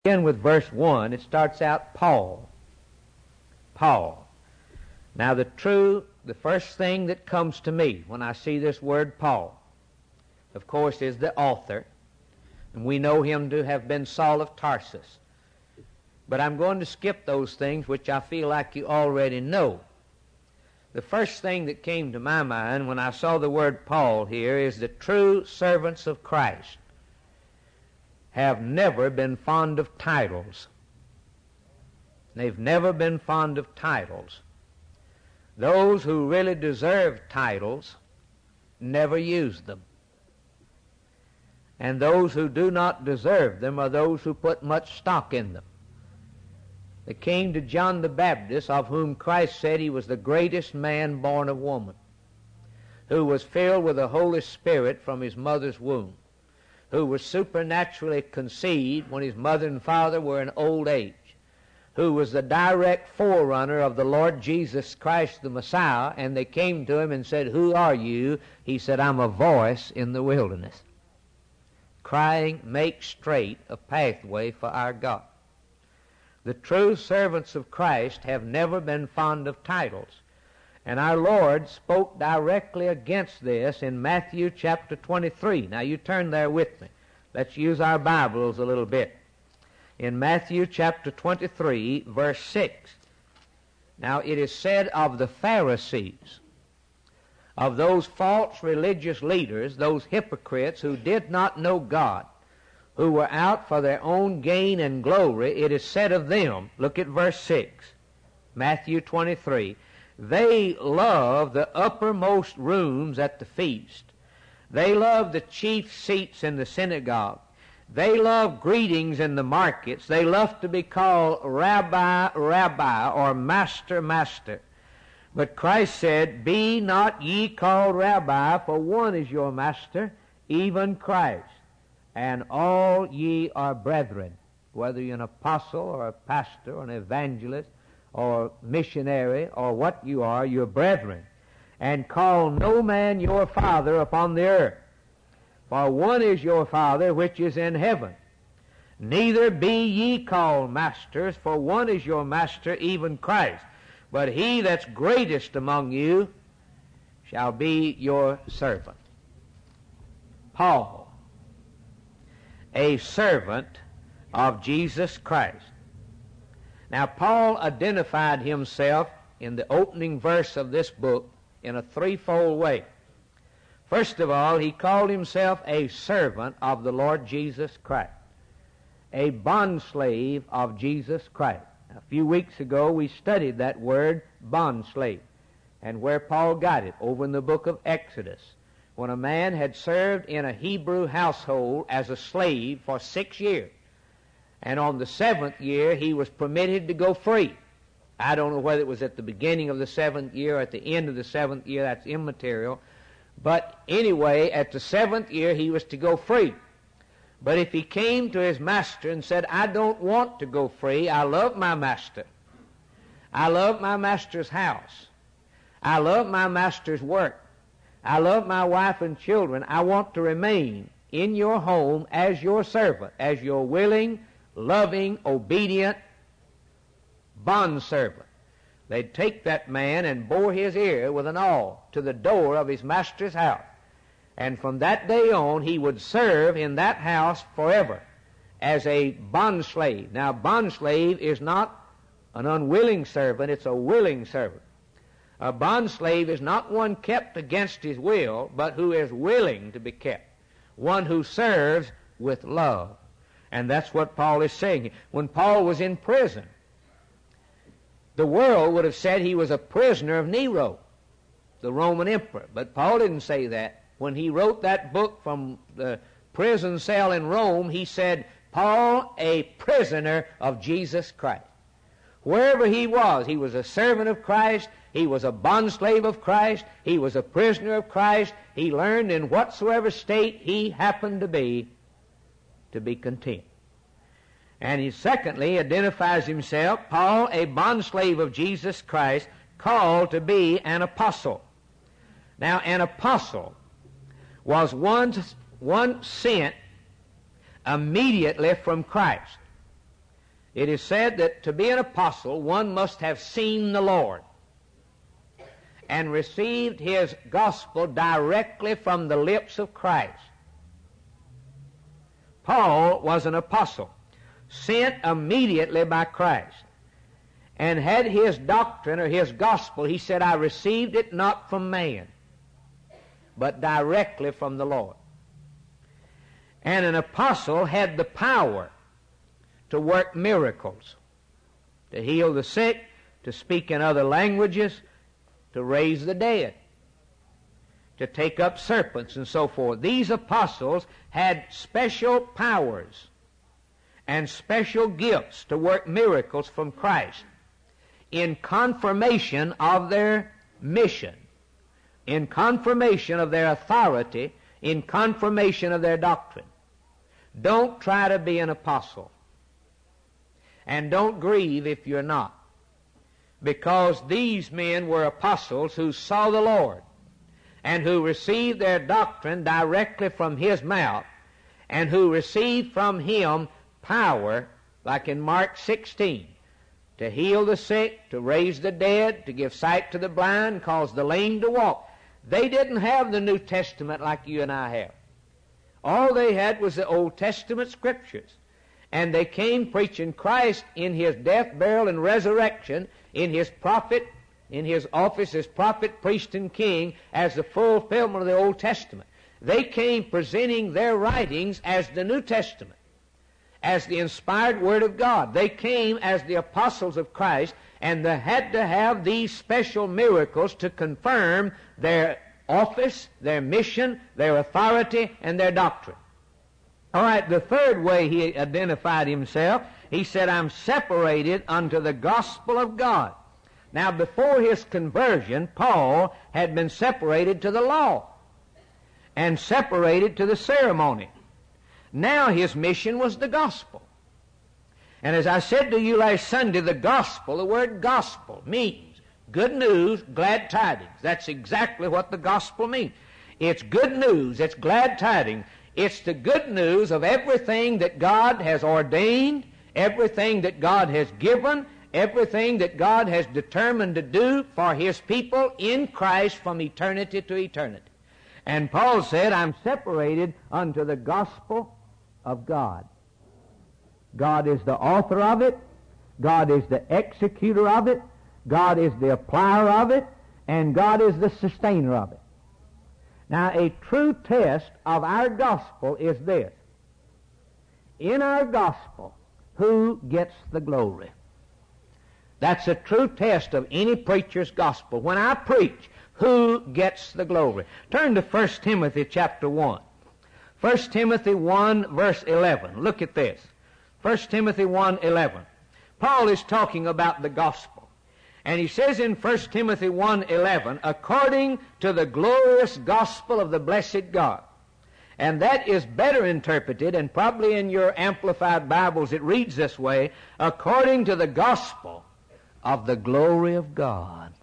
Begin with verse 1. It starts out Paul. Paul. Now the first thing that comes to me when I see this word Paul, of course, is the author. And we know him to have been Saul of Tarsus. But I'm going to skip those things which I feel like you already know. The first thing that came to my mind when I saw the word Paul here is the true servants of Christ have never been fond of titles. They've never been fond of titles. Those who really deserve titles never use them. And those who do not deserve them are those who put much stock in them. They came to John the Baptist, of whom Christ said he was the greatest man born of woman, who was filled with the Holy Spirit from his mother's womb, who was supernaturally conceived when his mother and father were in old age, who was the direct forerunner of the Lord Jesus Christ the Messiah, and they came to him and said, "Who are you?" He said, "I'm a voice in the wilderness, crying, make straight a pathway for our God." The true servants of Christ have never been fond of titles. And our Lord spoke directly against this in Matthew chapter 23. Now you turn there with me. Let's use our Bibles a little bit. In Matthew chapter 23, verse 6. Now it is said of the Pharisees, of those false religious leaders, those hypocrites who did not know God, who were out for their own gain and glory, it is said of them, look at verse 6, Matthew 23, they love the uppermost rooms at the feast. They love the chief seats in the synagogue. They love greetings in the markets. They love to be called Rabbi, Rabbi, or Master, Master. But Christ said, "Be not ye called Rabbi, for one is your Master, even Christ. And all ye are brethren." Whether you're an apostle or a pastor or an evangelist or missionary or what you are, you're brethren. "And call no man your father upon the earth, for one is your Father which is in heaven. Neither be ye called masters, for one is your Master, even Christ. But he that's greatest among you shall be your servant." Paul, a servant of Jesus Christ. Now, Paul identified himself in the opening verse of this book in a threefold way. First of all, he called himself a servant of the Lord Jesus Christ, a bondslave of Jesus Christ. A few weeks ago, we studied that word, bondslave, and where Paul got it, over in the book of Exodus, when a man had served in a Hebrew household as a slave for 6 years. And on the 7th year, he was permitted to go free. I don't know whether it was at the beginning of the 7th year or at the end of the 7th year. That's immaterial. But anyway, at the 7th year, he was to go free. But if he came to his master and said, "I don't want to go free. I love my master. I love my master's house. I love my master's work. I love my wife and children. I want to remain in your home as your servant, as your willing, loving, obedient bondservant," they'd take that man and bore his ear with an awl to the door of his master's house. And from that day on, he would serve in that house forever as a bondslave. Now, bondslave is not an unwilling servant, it's a willing servant. A bondslave is not one kept against his will, but who is willing to be kept, one who serves with love. And that's what Paul is saying. When Paul was in prison, the world would have said he was a prisoner of Nero, the Roman emperor. But Paul didn't say that. When he wrote that book from the prison cell in Rome, he said, "Paul, a prisoner of Jesus Christ." Wherever he was a servant of Christ, he was a bondslave of Christ, he was a prisoner of Christ. He learned in whatsoever state he happened to be content. And he secondly identifies himself, Paul, a bondslave of Jesus Christ, called to be an apostle. Now, an apostle was one sent immediately from Christ. It is said that to be an apostle, one must have seen the Lord and received His gospel directly from the lips of Christ. Paul was an apostle, sent immediately by Christ, and had his doctrine or his gospel, he said, I received it not from man, but directly from the Lord. And an apostle had the power to work miracles, to heal the sick, to speak in other languages, to raise the dead, to take up serpents and so forth. These apostles had special powers and special gifts to work miracles from Christ in confirmation of their mission, in confirmation of their authority, in confirmation of their doctrine. Don't try to be an apostle. And don't grieve if you're not. Because these men were apostles who saw the Lord and who received their doctrine directly from His mouth and who received from Him power, like in Mark 16, to heal the sick, to raise the dead, to give sight to the blind, cause the lame to walk. They didn't have the New Testament like you and I have. All they had was the Old Testament Scriptures. And they came preaching Christ in His death, burial, and resurrection, in His prophet, in His office as prophet, priest, and king, as the fulfillment of the Old Testament. They came presenting their writings as the New Testament, as the inspired Word of God. They came as the apostles of Christ, and they had to have these special miracles to confirm their office, their mission, their authority, and their doctrine. All right, the third way he identified himself, he said, I'm separated unto the gospel of God. Now, before his conversion, Paul had been separated to the law and separated to the ceremony. Now his mission was the gospel. And as I said to you last Sunday, the gospel, the word gospel, means good news, glad tidings. That's exactly what the gospel means. It's good news, it's glad tidings. It's the good news of everything that God has ordained, everything that God has given, everything that God has determined to do for His people in Christ from eternity to eternity. And Paul said, I'm separated unto the gospel of God. God is the author of it. God is the executor of it. God is the applier of it. And God is the sustainer of it. Now, a true test of our gospel is this. In our gospel, who gets the glory? That's a true test of any preacher's gospel. When I preach, who gets the glory? Turn to 1 Timothy chapter 1. 1 Timothy 1, verse 11. Look at this. 1 Timothy 1:11. Paul is talking about the gospel. And he says in 1 Timothy 1:11, according to the glorious gospel of the blessed God. And that is better interpreted, and probably in your Amplified Bibles it reads this way, according to the gospel of the glory of God.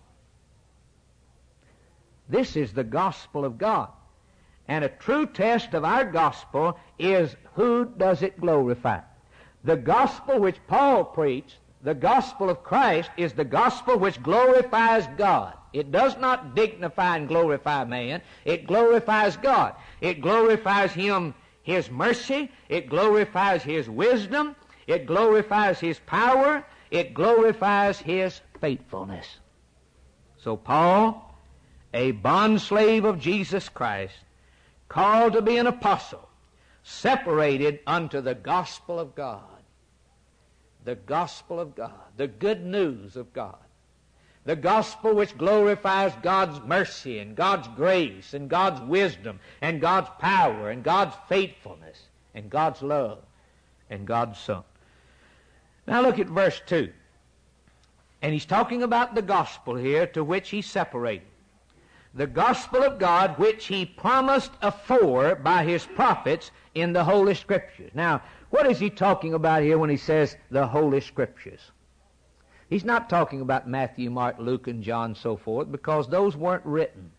This is the gospel of God. And a true test of our gospel is who does it glorify. The gospel which Paul preached, the gospel of Christ, is the gospel which glorifies God. It does not dignify and glorify man. It glorifies God. It glorifies Him, His mercy. It glorifies His wisdom. It glorifies His power. It glorifies His faithfulness. So Paul, a bondslave of Jesus Christ, called to be an apostle, separated unto the gospel of God. The gospel of God, the good news of God. The gospel which glorifies God's mercy and God's grace and God's wisdom and God's power and God's faithfulness and God's love and God's Son. Now look at verse 2. And he's talking about the gospel here to which he's separated. The gospel of God which He promised afore by His prophets in the Holy Scriptures. Now, what is he talking about here when he says the Holy Scriptures? He's not talking about Matthew, Mark, Luke, and John, so forth, because those weren't written.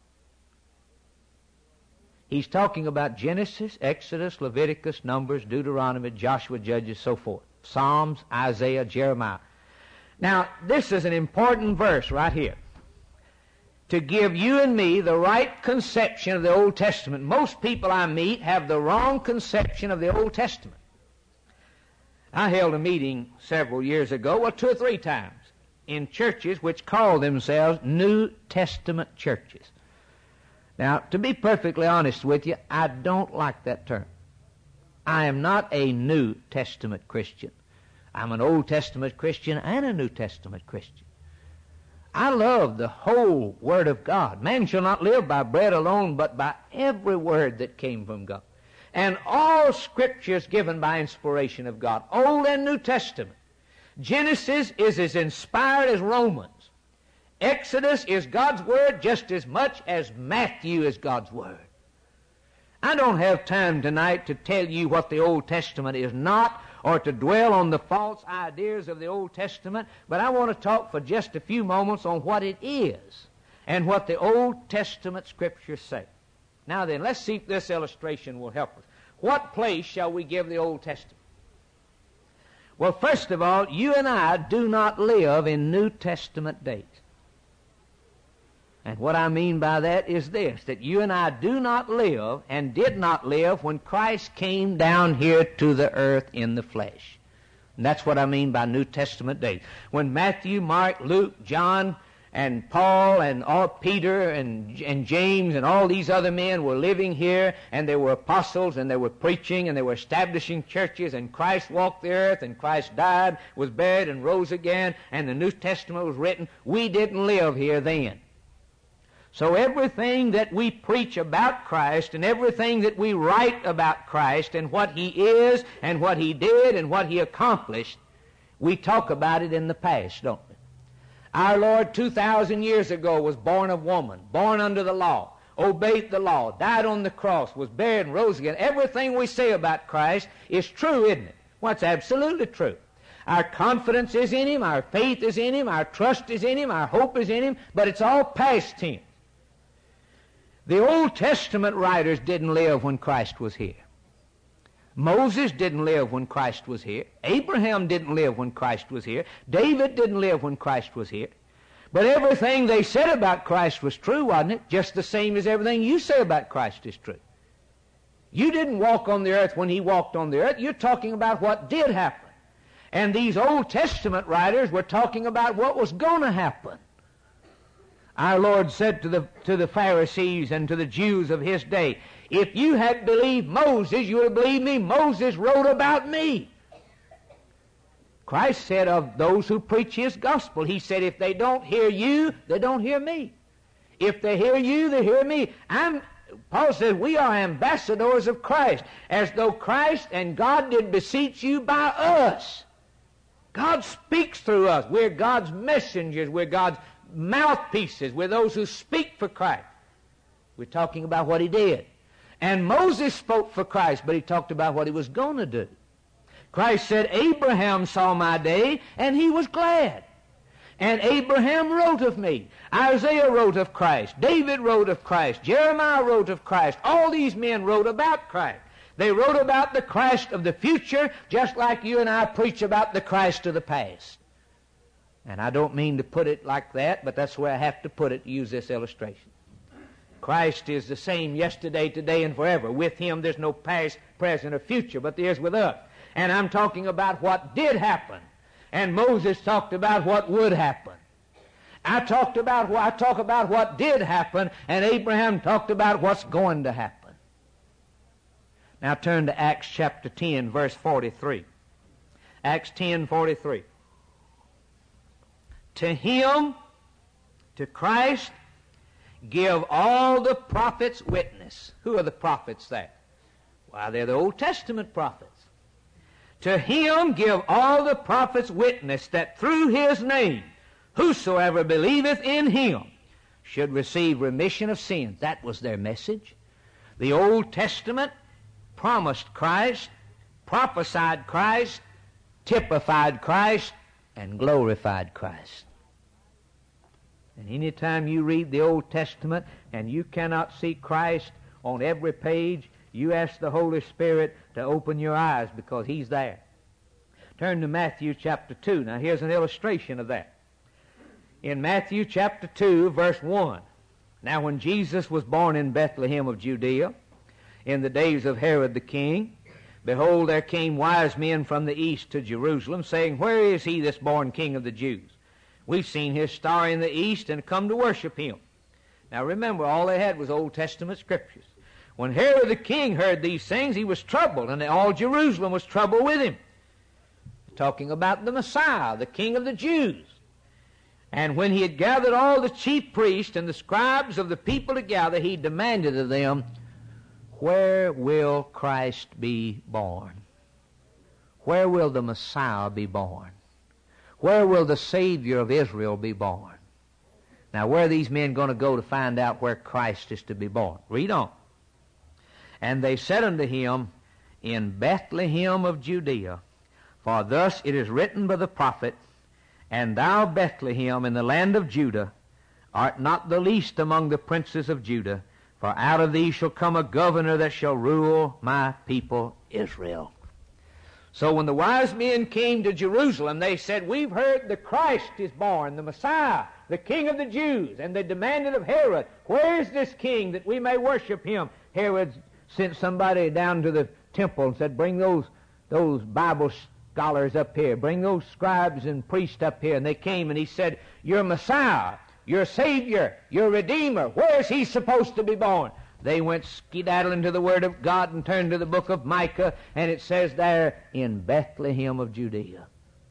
He's talking about Genesis, Exodus, Leviticus, Numbers, Deuteronomy, Joshua, Judges, so forth. Psalms, Isaiah, Jeremiah. Now, this is an important verse right here to give you and me the right conception of the Old Testament. Most people I meet have the wrong conception of the Old Testament. I held a meeting several years ago, well, 2 or 3 times, in churches which call themselves New Testament churches. Now, to be perfectly honest with you, I don't like that term. I am not a New Testament Christian. I'm an Old Testament Christian and a New Testament Christian. I love the whole Word of God. Man shall not live by bread alone, but by every word that came from God. And all Scripture is given by inspiration of God, Old and New Testament. Genesis is as inspired as Romans. Exodus is God's Word just as much as Matthew is God's Word. I don't have time tonight to tell you what the Old Testament is not, or to dwell on the false ideas of the Old Testament, but I want to talk for just a few moments on what it is and what the Old Testament Scriptures say. Now then, let's see if this illustration will help us. What place shall we give the Old Testament? Well, first of all, you and I do not live in New Testament days. And what I mean by that is this, that you and I do not live and did not live when Christ came down here to the earth in the flesh. And that's what I mean by New Testament days. When Matthew, Mark, Luke, John, and Paul, and all Peter, and James, and all these other men were living here, and they were apostles, and they were preaching, and they were establishing churches, and Christ walked the earth, and Christ died, was buried, and rose again, and the New Testament was written, we didn't live here then. So everything that we preach about Christ and everything that we write about Christ and what He is and what He did and what He accomplished, we talk about it in the past, don't we? Our Lord 2,000 years ago was born of woman, born under the law, obeyed the law, died on the cross, was buried and rose again. Everything we say about Christ is true, isn't it? Well, it's absolutely true. Our confidence is in Him, our faith is in Him, our trust is in Him, our hope is in Him, but it's all past tense. The Old Testament writers didn't live when Christ was here. Moses didn't live when Christ was here. Abraham didn't live when Christ was here. David didn't live when Christ was here. But everything they said about Christ was true, wasn't it? Just the same as everything you say about Christ is true. You didn't walk on the earth when He walked on the earth. You're talking about what did happen. And these Old Testament writers were talking about what was going to happen. Our Lord said to the Pharisees and to the Jews of His day, if you had believed Moses, you would have believed me. Moses wrote about me. Christ said of those who preach His gospel, He said, if they don't hear you, they don't hear me. If they hear you, they hear me. Paul says we are ambassadors of Christ, as though Christ and God did beseech you by us. God speaks through us. We're God's messengers. We're God's mouthpieces. We're those who speak for Christ. We're talking about what He did. And Moses spoke for Christ, but he talked about what he was going to do. Christ said, Abraham saw my day, and he was glad. And Abraham wrote of me. Isaiah wrote of Christ. David wrote of Christ. Jeremiah wrote of Christ. All these men wrote about Christ. They wrote about the Christ of the future, just like you and I preach about the Christ of the past. And I don't mean to put it like that, but that's where I have to put it to use this illustration. Christ is the same yesterday, today, and forever. With Him there's no past, present, or future, but there is with us. And I'm talking about what did happen. And Moses talked about what would happen. I talk about what did happen, and Abraham talked about what's going to happen. Now turn to Acts chapter 10, verse 43. Acts 10:43. To Him, to Christ, give all the prophets witness. Who are the prophets there? Why, they're the Old Testament prophets. To Him give all the prophets witness that through His name whosoever believeth in Him should receive remission of sins. That was their message. The Old Testament promised Christ, prophesied Christ, typified Christ, and glorified Christ. And any time you read the Old Testament and you cannot see Christ on every page, you ask the Holy Spirit to open your eyes, because He's there. Turn to Matthew chapter 2. Now here's an illustration of that. In Matthew chapter 2, verse 1. Now when Jesus was born in Bethlehem of Judea, in the days of Herod the king, behold, there came wise men from the east to Jerusalem, saying, Where is he this born King of the Jews? We've seen his star in the east and come to worship him. Now remember, all they had was Old Testament scriptures. When Herod the king heard these things, he was troubled, and all Jerusalem was troubled with him. Talking about the Messiah, the King of the Jews. And when he had gathered all the chief priests and the scribes of the people together, he demanded of them, Where will Christ be born? Where will the Messiah be born? Where will the Savior of Israel be born? Now, where are these men going to go to find out where Christ is to be born? Read on. And they said unto him, In Bethlehem of Judea, for thus it is written by the prophet, And thou, Bethlehem, in the land of Judah, art not the least among the princes of Judah, for out of thee shall come a governor that shall rule my people Israel. So when the wise men came to Jerusalem, they said, We've heard the Christ is born, the Messiah, the King of the Jews. And they demanded of Herod, Where is this king that we may worship him? Herod sent somebody down to the temple and said, Bring those Bible scholars up here. Bring those scribes and priests up here. And they came, and he said, Your Messiah, your Savior, your Redeemer, where is he supposed to be born? They went skedaddling to the Word of God and turned to the book of Micah, and it says there, In Bethlehem of Judea.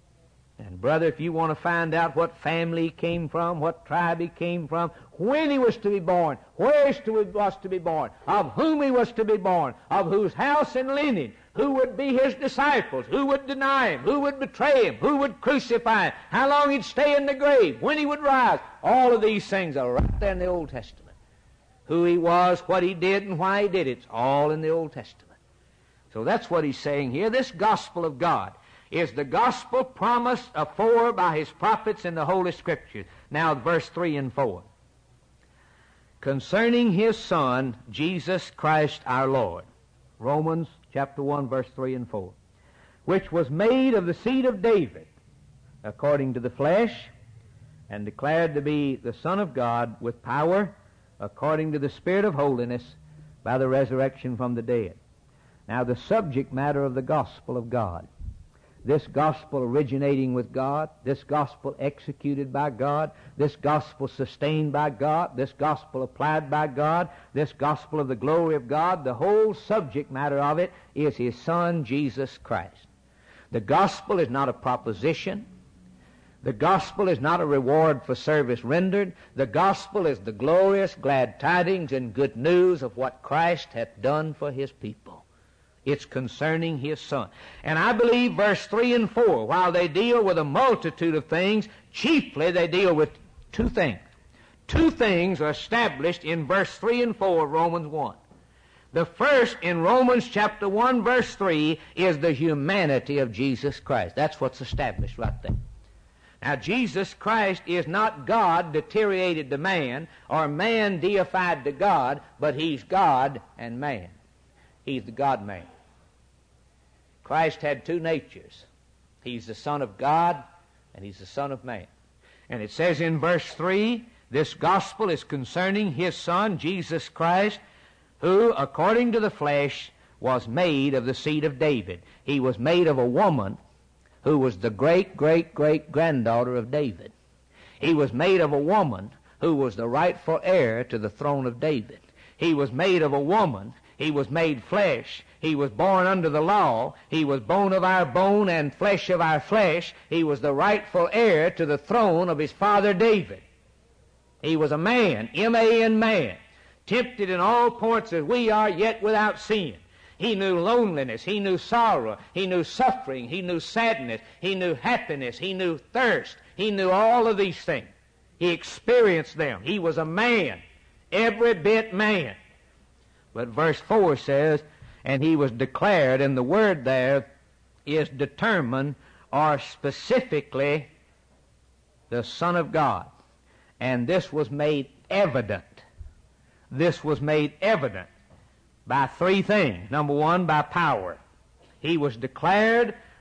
And brother, if you want to find out what family he came from, what tribe he came from, when he was to be born, where he was to be born, of whom he was to be born, of whose house and lineage, who would be his disciples, who would deny him, who would betray him, who would crucify him, how long he'd stay in the grave, when he would rise, all of these things are right there in the Old Testament. Who he was, what he did, and why he did it. It's all in the Old Testament. So that's what he's saying here. This gospel of God is the gospel promised afore by his prophets in the Holy Scriptures. Now, verse 3 and 4. Concerning his Son, Jesus Christ our Lord. Romans chapter 1, verse 3 and 4. Which was made of the seed of David, according to the flesh, and declared to be the Son of God with power, according to the Spirit of holiness, by the resurrection from the dead. Now the subject matter of the gospel of God, this gospel originating with God, this gospel executed by God, this gospel sustained by God, this gospel applied by God, this gospel of the glory of God, the whole subject matter of it is his Son, Jesus Christ. The gospel is not a proposition. The gospel is not a reward for service rendered. The gospel is the glorious glad tidings and good news of what Christ hath done for his people. It's concerning his Son. And I believe verse 3 and 4, while they deal with a multitude of things, chiefly they deal with two things. Two things are established in verse 3 and 4 of Romans 1. The first in Romans chapter 1, verse 3, is the humanity of Jesus Christ. That's what's established right there. Now, Jesus Christ is not God deteriorated to man, or man deified to God, but he's God and man. He's the God-man. Christ had two natures. He's the Son of God, and he's the Son of man. And it says in verse 3, this gospel is concerning his Son, Jesus Christ, who, according to the flesh, was made of the seed of David. He was made of a woman who was the great-great-great-granddaughter of David. He was made of a woman who was the rightful heir to the throne of David. He was made of a woman. He was made flesh. He was born under the law. He was bone of our bone and flesh of our flesh. He was the rightful heir to the throne of his father David. He was a man, M-A-N, man, tempted in all points as we are, yet without sin. He knew loneliness, he knew sorrow, he knew suffering, he knew sadness, he knew happiness, he knew thirst, he knew all of these things. He experienced them. He was a man, every bit man. But verse 4 says, and he was declared, and the word there is determined, or specifically the Son of God. And this was made evident. This was made evident by three things. Number one, by power. He was declared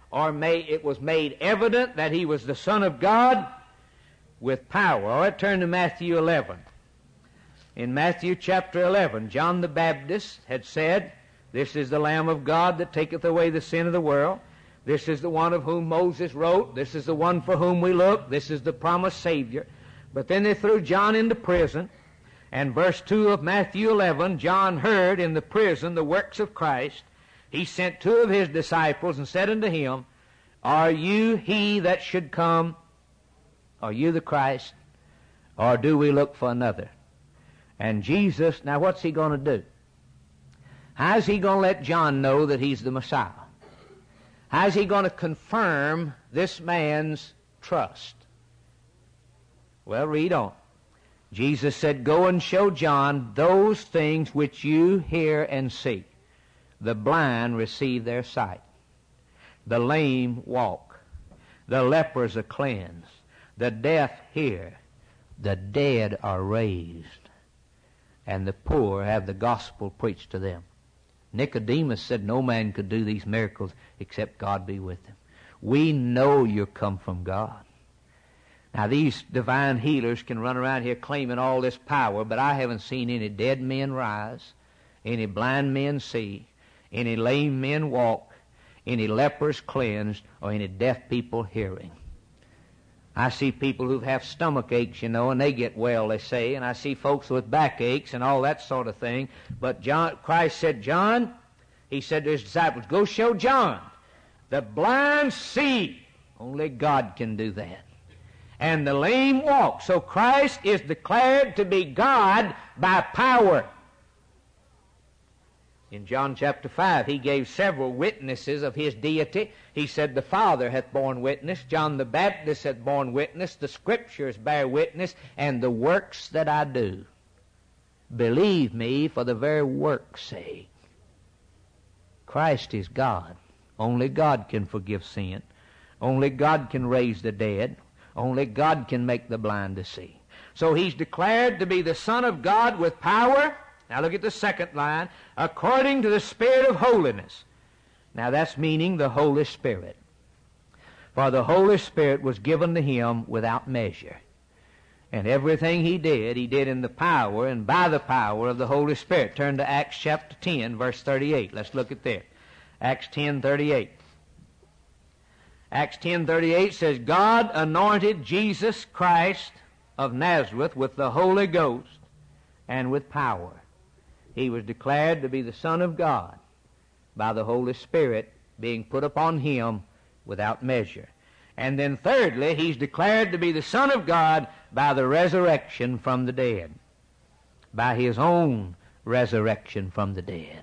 it was made evident that he was the Son of God with power. All right, turn to Matthew 11. In Matthew chapter 11, John the Baptist had said, "This is the Lamb of God that taketh away the sin of the world. This is the one of whom Moses wrote. This is the one for whom we look. This is the promised Savior." But then they threw John into prison. And verse 2 of Matthew 11, John heard in the prison the works of Christ. He sent 2 of his disciples and said unto him, "Are you he that should come? Are you the Christ? Or do we look for another?" And Jesus, now what's he going to do? How's he going to let John know that he's the Messiah? How's he going to confirm this man's trust? Well, read on. Jesus said, "Go and show John those things which you hear and see. The blind receive their sight. The lame walk. The lepers are cleansed. The deaf hear. The dead are raised. And the poor have the gospel preached to them." Nicodemus said no man could do these miracles except God be with him. We know you come from God. Now these divine healers can run around here claiming all this power, but I haven't seen any dead men rise, any blind men see, any lame men walk, any lepers cleansed, or any deaf people hearing. I see people who have stomach aches, and they get well, they say, and I see folks with back aches and all that sort of thing. But Christ said, John, he said to his disciples, "Go show John. The blind see." Only God can do that. And the lame walk. So Christ is declared to be God by power. In John chapter 5, he gave several witnesses of his deity. He said, "The Father hath borne witness, John the Baptist hath borne witness, the Scriptures bear witness, and the works that I do. Believe me for the very work's sake." Christ is God. Only God can forgive sin. Only God can raise the dead. Only God can make the blind to see. So he's declared to be the Son of God with power. Now look at the second line. According to the Spirit of holiness. Now that's meaning the Holy Spirit. For the Holy Spirit was given to him without measure. And everything he did in the power and by the power of the Holy Spirit. Turn to Acts chapter 10, verse 38. Let's look at that. Acts 10:38. Acts 10:38 says, "God anointed Jesus Christ of Nazareth with the Holy Ghost and with power." He was declared to be the Son of God by the Holy Spirit being put upon him without measure. And then thirdly, he's declared to be the Son of God by the resurrection from the dead, by his own resurrection from the dead.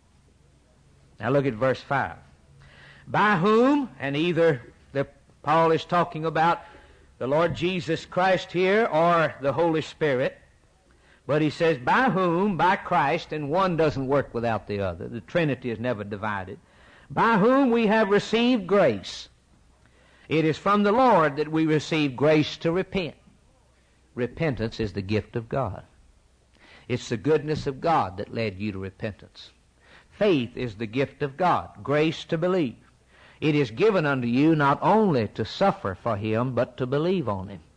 Now look at verse 5. By whom, and either Paul is talking about the Lord Jesus Christ here or the Holy Spirit, but he says, by whom, by Christ, and one doesn't work without the other. The Trinity is never divided. By whom we have received grace. It is from the Lord that we receive grace to repent. Repentance is the gift of God. It's the goodness of God that led you to repentance. Faith is the gift of God, grace to believe. It is given unto you not only to suffer for him, but to believe on him.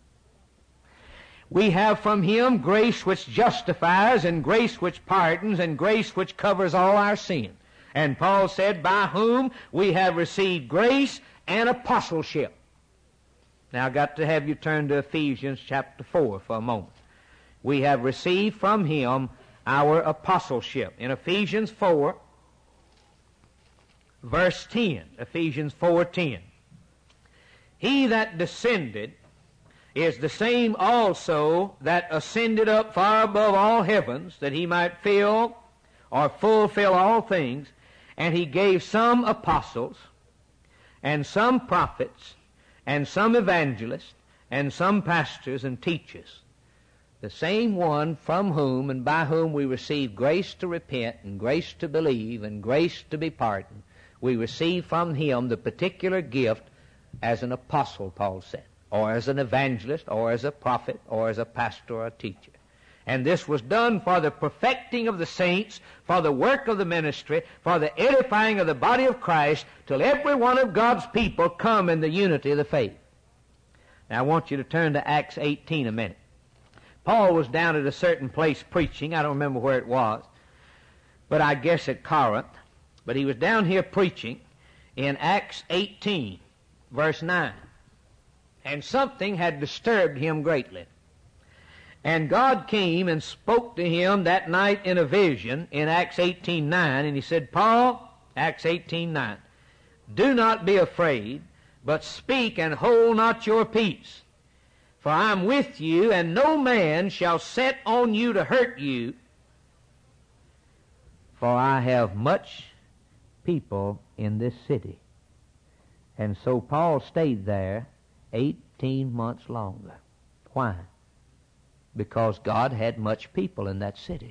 We have from him grace which justifies, and grace which pardons, and grace which covers all our sin. And Paul said, by whom we have received grace and apostleship. Now I've got to have you turn to Ephesians chapter 4 for a moment. We have received from him our apostleship. In Ephesians 4, verse 10, Ephesians 4:10. He that descended is the same also that ascended up far above all heavens, that he might fill or fulfill all things. And he gave some apostles, and some prophets, and some evangelists, and some pastors and teachers. The same one from whom and by whom we receive grace to repent, and grace to believe, and grace to be pardoned. We receive from him the particular gift as an apostle, Paul said, or as an evangelist, or as a prophet, or as a pastor or a teacher. And this was done for the perfecting of the saints, for the work of the ministry, for the edifying of the body of Christ, till every one of God's people come in the unity of the faith. Now I want you to turn to Acts 18 a minute. Paul was down at a certain place preaching. I don't remember where it was, but I guess at Corinth. But he was down here preaching in Acts 18, verse 9. And something had disturbed him greatly. And God came and spoke to him that night in a vision in Acts 18:9, and he said, Paul, Acts 18:9, do not be afraid, but speak and hold not your peace. For I am with you, and no man shall set on you to hurt you, for I have much people in this city. And so Paul stayed there 18 months longer. Why? Because God had much people in that city.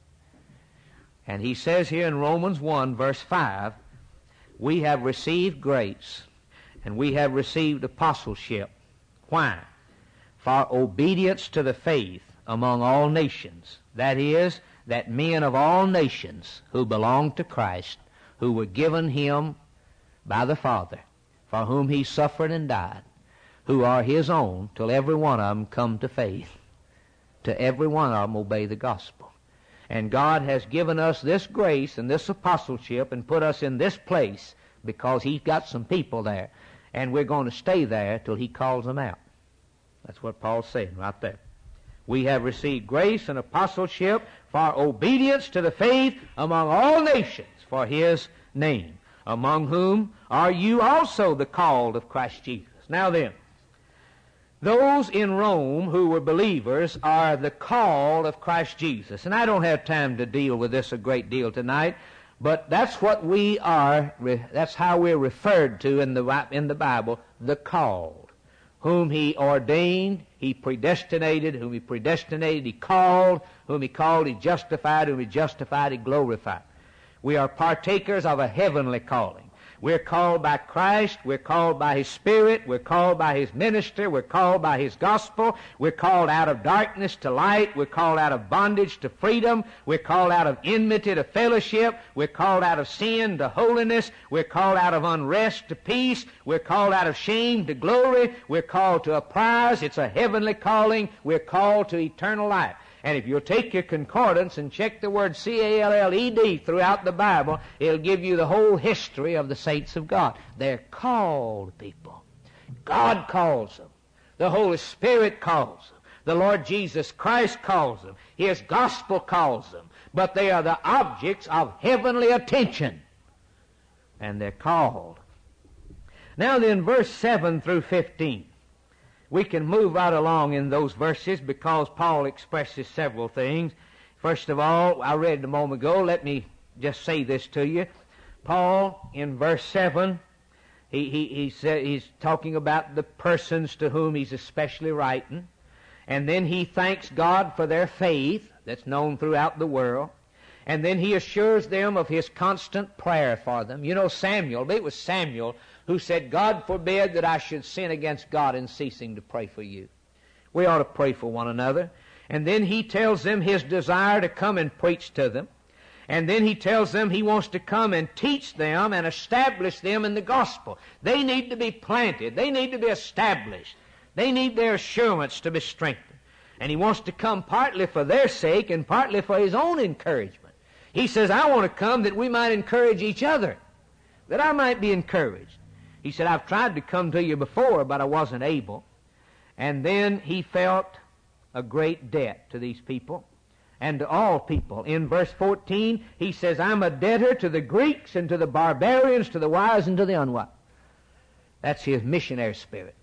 And he says here in Romans 1, verse 5, we have received grace, and we have received apostleship. Why? For obedience to the faith among all nations. That is, that men of all nations who belong to Christ, who were given him by the Father, for whom he suffered and died, who are his own, till every one of them come to faith. To every one of them obey the gospel. And God has given us this grace and this apostleship and put us in this place because he's got some people there. And we're going to stay there till he calls them out. That's what Paul's saying right there. We have received grace and apostleship for obedience to the faith among all nations for his name, among whom are you also the called of Christ Jesus. Now then, those in Rome who were believers are the called of Christ Jesus. And I don't have time to deal with this a great deal tonight, but that's what we are, that's how we're referred to in the Bible, the called. Whom he ordained, he predestinated, whom he predestinated, he called, whom he called, he justified, whom he justified, he glorified. We are partakers of a heavenly calling. We're called by Christ, we're called by his Spirit, we're called by his ministry, we're called by his gospel, we're called out of darkness to light, we're called out of bondage to freedom, we're called out of enmity to fellowship, we're called out of sin to holiness, we're called out of unrest to peace, we're called out of shame to glory, we're called to a prize, it's a heavenly calling, we're called to eternal life. And if you'll take your concordance and check the word C-A-L-L-E-D throughout the Bible, it'll give you the whole history of the saints of God. They're called people. God calls them. The Holy Spirit calls them. The Lord Jesus Christ calls them. His gospel calls them. But they are the objects of heavenly attention. And they're called. Now then, verse 7 through 15. We can move right along in those verses because Paul expresses several things. First of all, I read it a moment ago. Let me just say this to you. Paul, in verse 7, he's talking about the persons to whom he's especially writing. And then he thanks God for their faith that's known throughout the world. And then he assures them of his constant prayer for them. You know Samuel, it was Samuel who said, God forbid that I should sin against God in ceasing to pray for you. We ought to pray for one another. And then he tells them his desire to come and preach to them. And then he tells them he wants to come and teach them and establish them in the gospel. They need to be planted. They need to be established. They need their assurance to be strengthened. And he wants to come partly for their sake and partly for his own encouragement. He says, I want to come that we might encourage each other, that I might be encouraged. He said, I've tried to come to you before, but I wasn't able. And then he felt a great debt to these people and to all people. In verse 14, he says, I'm a debtor to the Greeks and to the barbarians, to the wise and to the unwise. That's his missionary spirit.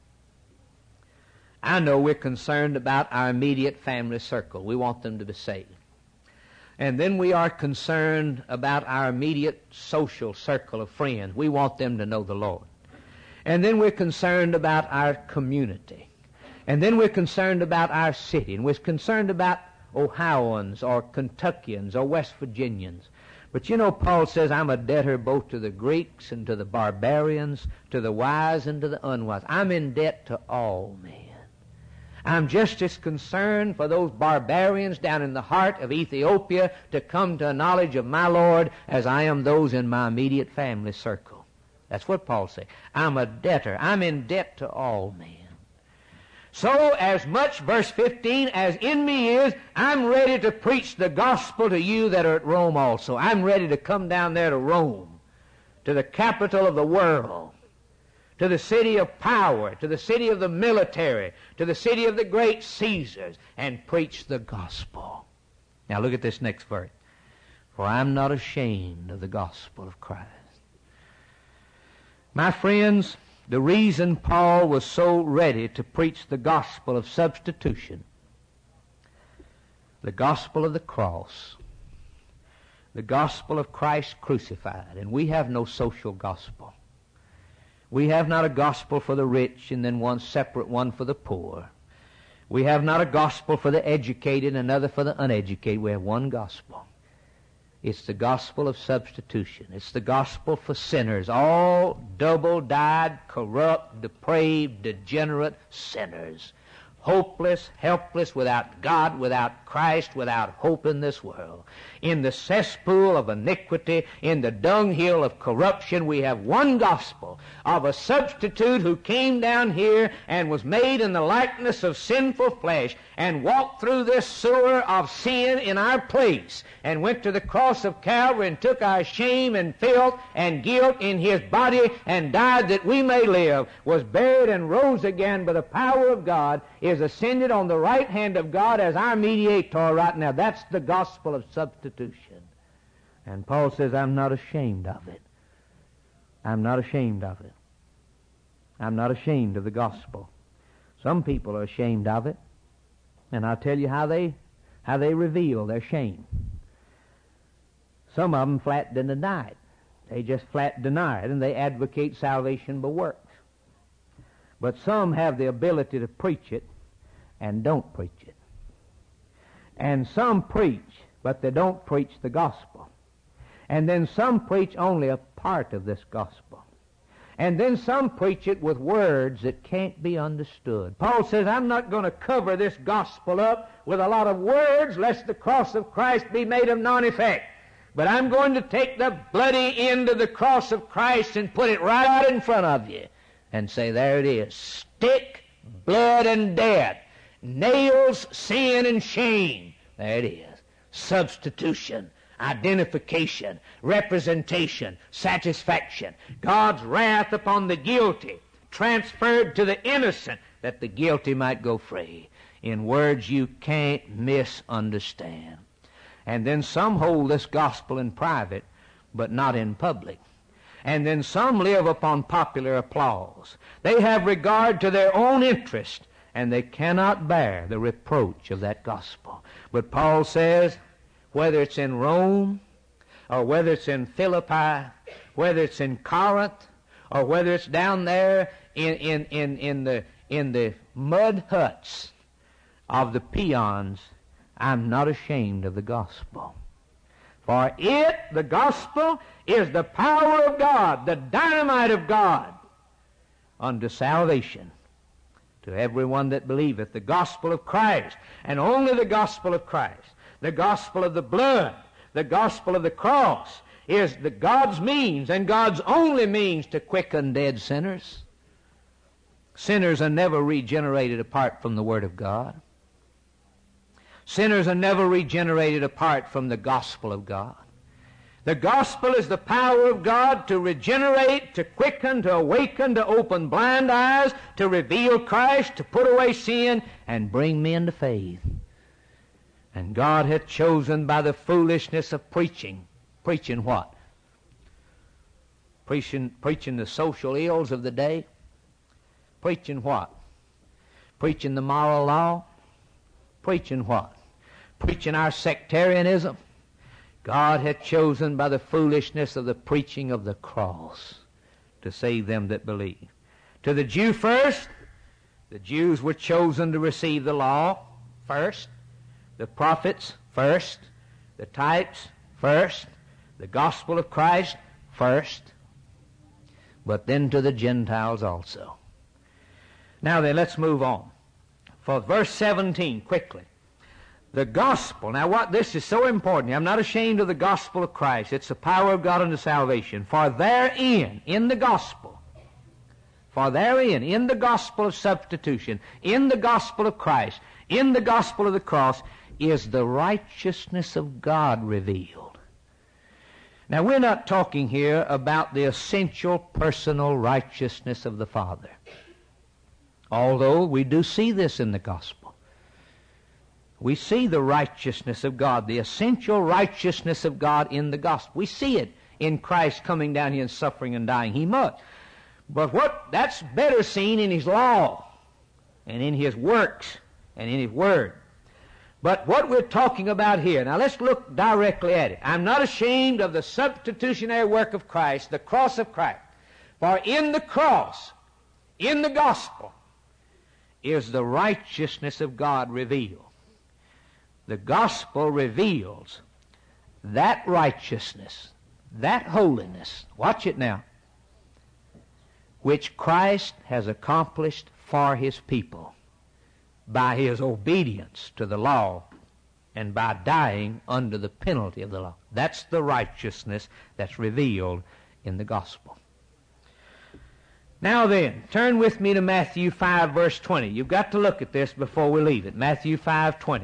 I know we're concerned about our immediate family circle. We want them to be saved. And then we are concerned about our immediate social circle of friends. We want them to know the Lord. And then we're concerned about our community. And then we're concerned about our city. And we're concerned about Ohioans or Kentuckians or West Virginians. But you know, Paul says, I'm a debtor both to the Greeks and to the barbarians, to the wise and to the unwise. I'm in debt to all men. I'm just as concerned for those barbarians down in the heart of Ethiopia to come to a knowledge of my Lord as I am those in my immediate family circle. That's what Paul said. I'm a debtor. I'm in debt to all men. So as much, verse 15, as in me is, I'm ready to preach the gospel to you that are at Rome also. I'm ready to come down there to Rome, to the capital of the world, to the city of power, to the city of the military, to the city of the great Caesars, and preach the gospel. Now look at this next verse. For I'm not ashamed of the gospel of Christ. My friends, the reason Paul was so ready to preach the gospel of substitution, the gospel of the cross, the gospel of Christ crucified, and we have no social gospel. We have not a gospel for the rich and then one separate one for the poor. We have not a gospel for the educated and another for the uneducated. We have one gospel. It's the gospel of substitution. It's the gospel for sinners, all double-dyed, corrupt, depraved, degenerate sinners, hopeless, helpless, without God, without Christ, without hope in this world. In the cesspool of iniquity, in the dunghill of corruption, we have one gospel of a substitute who came down here and was made in the likeness of sinful flesh and walked through this sewer of sin in our place and went to the cross of Calvary and took our shame and filth and guilt in his body and died that we may live, was buried and rose again by the power of God, is ascended on the right hand of God as our mediator right now. That's the gospel of substitution. And Paul says, I'm not ashamed of it. I'm not ashamed of it. I'm not ashamed of the gospel. Some people are ashamed of it, and I'll tell you how they reveal their shame. Some of them flat deny it. They just flat deny it, and they advocate salvation by works. But some have the ability to preach it and don't preach it. And some preach, but they don't preach the gospel. And then some preach only a part of this gospel. And then some preach it with words that can't be understood. Paul says, I'm not going to cover this gospel up with a lot of words lest the cross of Christ be made of non-effect. But I'm going to take the bloody end of the cross of Christ and put it right out in front of you and say, there it is. Stick, blood, and death. Nails, sin, and shame. There it is. Substitution, identification, representation, satisfaction. God's wrath upon the guilty, transferred to the innocent, that the guilty might go free. In words you can't misunderstand. And then some hold this gospel in private, but not in public. And then some live upon popular applause. They have regard to their own interest, and they cannot bear the reproach of that gospel. But Paul says, whether it's in Rome, or whether it's in Philippi, whether it's in Corinth, or whether it's down there in the mud huts of the peons, I'm not ashamed of the gospel. For it, the gospel, is the power of God, the dynamite of God, unto salvation to everyone that believeth. The gospel of Christ, and only the gospel of Christ, the gospel of the blood, the gospel of the cross, is God's means and God's only means to quicken dead sinners. Sinners are never regenerated apart from the Word of God. Sinners are never regenerated apart from the gospel of God. The gospel is the power of God to regenerate, to quicken, to awaken, to open blind eyes, to reveal Christ, to put away sin, and bring men to faith. And God hath chosen by the foolishness of preaching. Preaching what? Preaching the social ills of the day. Preaching what? Preaching the moral law. Preaching what? Preaching our sectarianism. God hath chosen by the foolishness of the preaching of the cross to save them that believe. To the Jew first, the Jews were chosen to receive the law first, the prophets first, the types first, the gospel of Christ first, but then to the Gentiles also. Now then, let's move on. For verse 17, quickly. The gospel. Now this is so important. I'm not ashamed of the gospel of Christ. It's the power of God unto salvation. For therein, in the gospel, in the gospel of substitution, in the gospel of Christ, in the gospel of the cross, is the righteousness of God revealed. Now, we're not talking here about the essential personal righteousness of the Father, although we do see this in the gospel. We see the righteousness of God, the essential righteousness of God in the gospel. We see it in Christ coming down here and suffering and dying. He must. But that's better seen in His law and in His works and in His word. But what we're talking about here, now let's look directly at it. I'm not ashamed of the substitutionary work of Christ, the cross of Christ. For in the cross, in the gospel, is the righteousness of God revealed. The gospel reveals that righteousness, that holiness, watch it now, which Christ has accomplished for His people by His obedience to the law and by dying under the penalty of the law. That's the righteousness that's revealed in the gospel. Now then, turn with me to Matthew 5, verse 20. You've got to look at this before we leave it. Matthew 5, 20.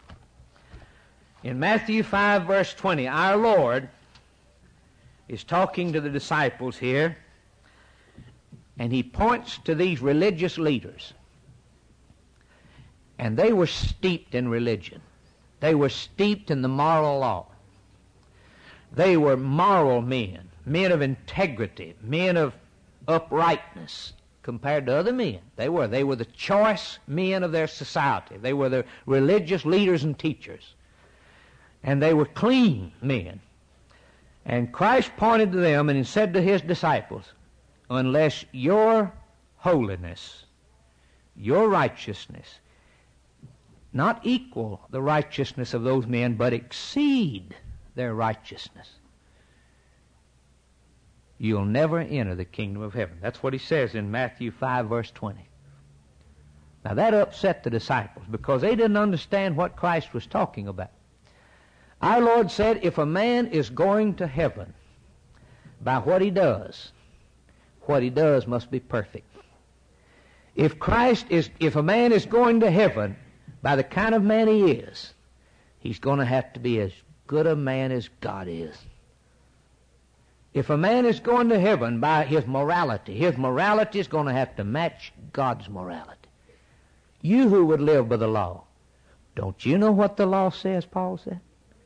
In Matthew 5, verse 20, our Lord is talking to the disciples here, and He points to these religious leaders. And they were steeped in religion. They were steeped in the moral law. They were moral men, men of integrity, men of uprightness compared to other men. They were the choice men of their society. They were the religious leaders and teachers. And they were clean men. And Christ pointed to them and He said to His disciples, unless your holiness, your righteousness, not equal the righteousness of those men, but exceed their righteousness, you'll never enter the kingdom of heaven. That's what He says in Matthew 5, verse 20. Now that upset the disciples because they didn't understand what Christ was talking about. Our Lord said, if a man is going to heaven by what he does must be perfect. If a man is going to heaven by the kind of man he is, he's going to have to be as good a man as God is. If a man is going to heaven by his morality is going to have to match God's morality. You who would live by the law, don't you know what the law says, Paul said?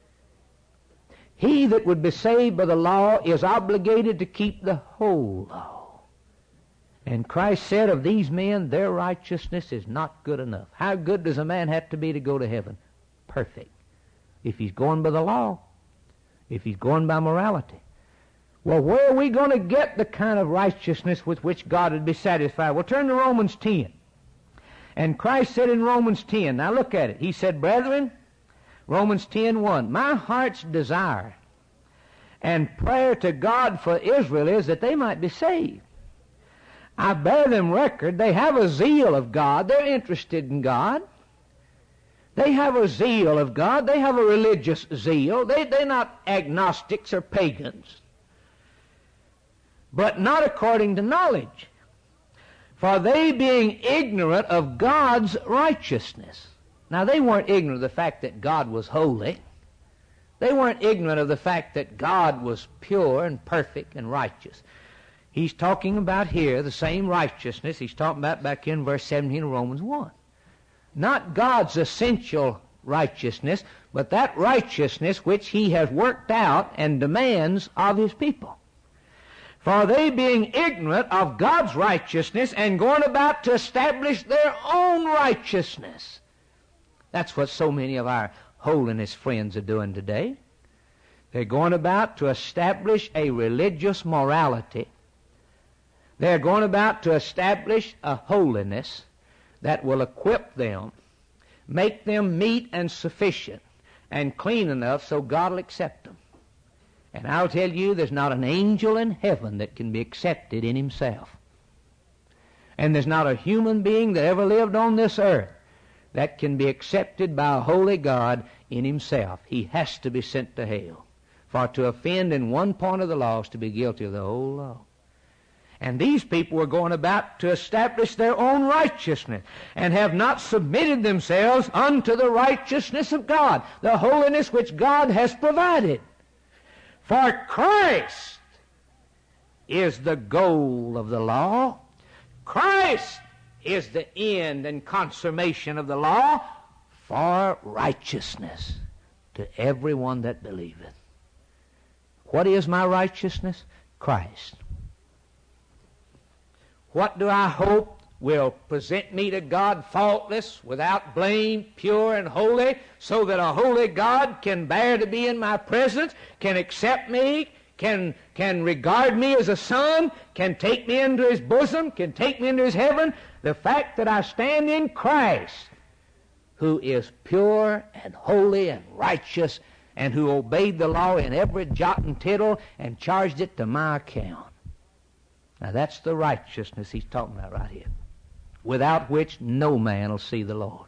He that would be saved by the law is obligated to keep the whole law. And Christ said of these men, their righteousness is not good enough. How good does a man have to be to go to heaven? Perfect. If he's going by the law, if he's going by morality. Well, where are we going to get the kind of righteousness with which God would be satisfied? Well, turn to Romans 10. And Christ said in Romans 10, now look at it. He said, brethren, Romans 10:1, my heart's desire and prayer to God for Israel is that they might be saved. I bear them record. They have a zeal of God. They're interested in God. They have a zeal of God. They have a religious zeal. They're not agnostics or pagans. But not according to knowledge. For they being ignorant of God's righteousness. Now, they weren't ignorant of the fact that God was holy. They weren't ignorant of the fact that God was pure and perfect and righteous. He's talking about here the same righteousness he's talking about back in verse 17 of Romans 1. Not God's essential righteousness, but that righteousness which He has worked out and demands of His people. For they being ignorant of God's righteousness and going about to establish their own righteousness. That's what so many of our holiness friends are doing today. They're going about to establish a religious morality. They're going about to establish a holiness that will equip them, make them meet and sufficient and clean enough so God will accept them. And I'll tell you, there's not an angel in heaven that can be accepted in himself. And there's not a human being that ever lived on this earth that can be accepted by a holy God in himself. He has to be sent to hell. For to offend in one point of the law is to be guilty of the whole law. And these people were going about to establish their own righteousness and have not submitted themselves unto the righteousness of God, the holiness which God has provided. For Christ is the goal of the law. Christ is the end and consummation of the law for righteousness to everyone that believeth. What is my righteousness? Christ. What do I hope will present me to God faultless, without blame, pure and holy, so that a holy God can bear to be in my presence, can accept me, can regard me as a son, can take me into his bosom, can take me into his heaven? The fact that I stand in Christ, who is pure and holy and righteous, and who obeyed the law in every jot and tittle and charged it to my account. Now that's the righteousness he's talking about right here, without which no man will see the Lord.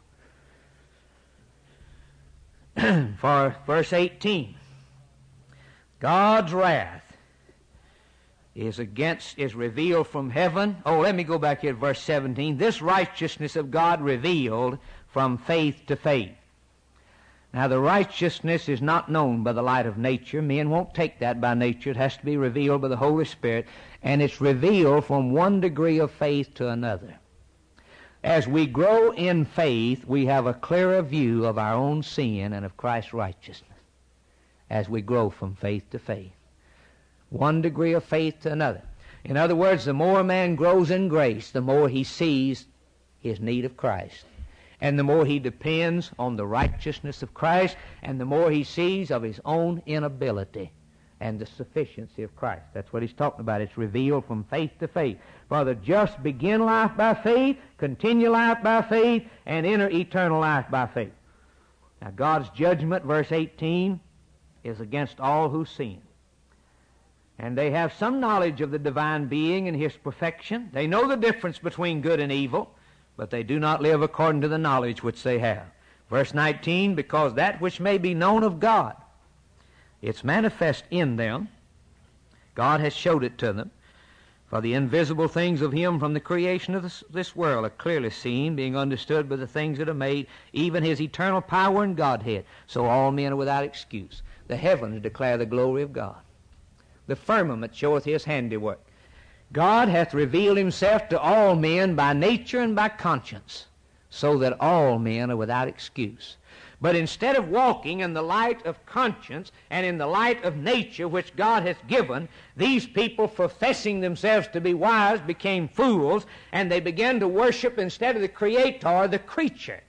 For verse 18, God's wrath is revealed from heaven. Oh, let me go back here to verse 17. This righteousness of God revealed from faith to faith. Now, the righteousness is not known by the light of nature. Men won't take that by nature. It has to be revealed by the Holy Spirit. And it's revealed from one degree of faith to another. As we grow in faith, we have a clearer view of our own sin and of Christ's righteousness as we grow from faith to faith. One degree of faith to another. In other words, the more a man grows in grace, the more he sees his need of Christ. And the more he depends on the righteousness of Christ, and the more he sees of his own inability and the sufficiency of Christ. That's what he's talking about. It's revealed from faith to faith. For the just begin life by faith, continue life by faith, and enter eternal life by faith. Now God's judgment, verse 18, is against all who sin. And they have some knowledge of the divine being and his perfection. They know the difference between good and evil, but they do not live according to the knowledge which they have. Verse 19, because that which may be known of God, it's manifest in them. God has showed it to them. For the invisible things of him from the creation of this world are clearly seen, being understood by the things that are made, even his eternal power and Godhead. So all men are without excuse. The heavens declare the glory of God. The firmament showeth his handiwork. God hath revealed himself to all men by nature and by conscience, so that all men are without excuse. But instead of walking in the light of conscience and in the light of nature which God hath given, these people, professing themselves to be wise, became fools, and they began to worship, instead of the Creator, the creature.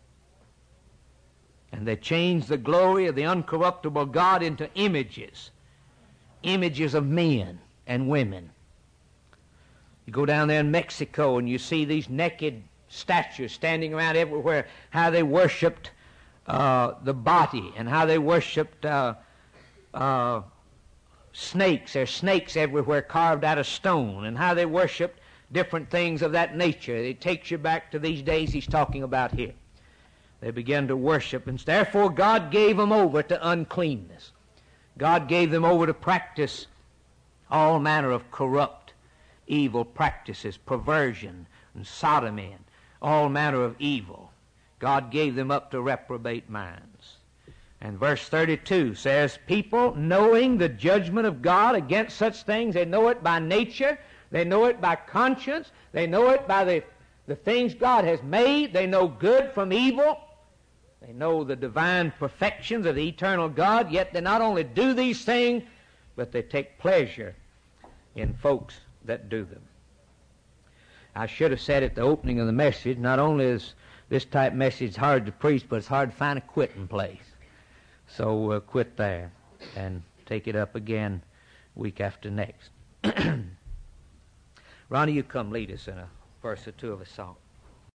And they changed the glory of the uncorruptible God into images of men and women. You go down there in Mexico and you see these naked statues standing around everywhere, how they worshipped the body, and how they worshipped snakes. There's snakes everywhere carved out of stone, and how they worshipped different things of that nature. It takes you back to these days he's talking about here. They began to worship, and therefore God gave them over to uncleanness. God gave them over to practice all manner of corrupt, evil practices, perversion and sodomy, and all manner of evil. God gave them up to reprobate minds. And verse 32 says, people knowing the judgment of God against such things, they know it by nature, they know it by conscience, they know it by the things God has made, they know good from evil, they know the divine perfections of the eternal God, yet they not only do these things, but they take pleasure in folks that do them. I should have said at the opening of the message, not only is this type message hard to preach, but it's hard to find a quitting place. So we'll quit there and take it up again week after next. Ronnie, you come lead us in a verse or two of a song.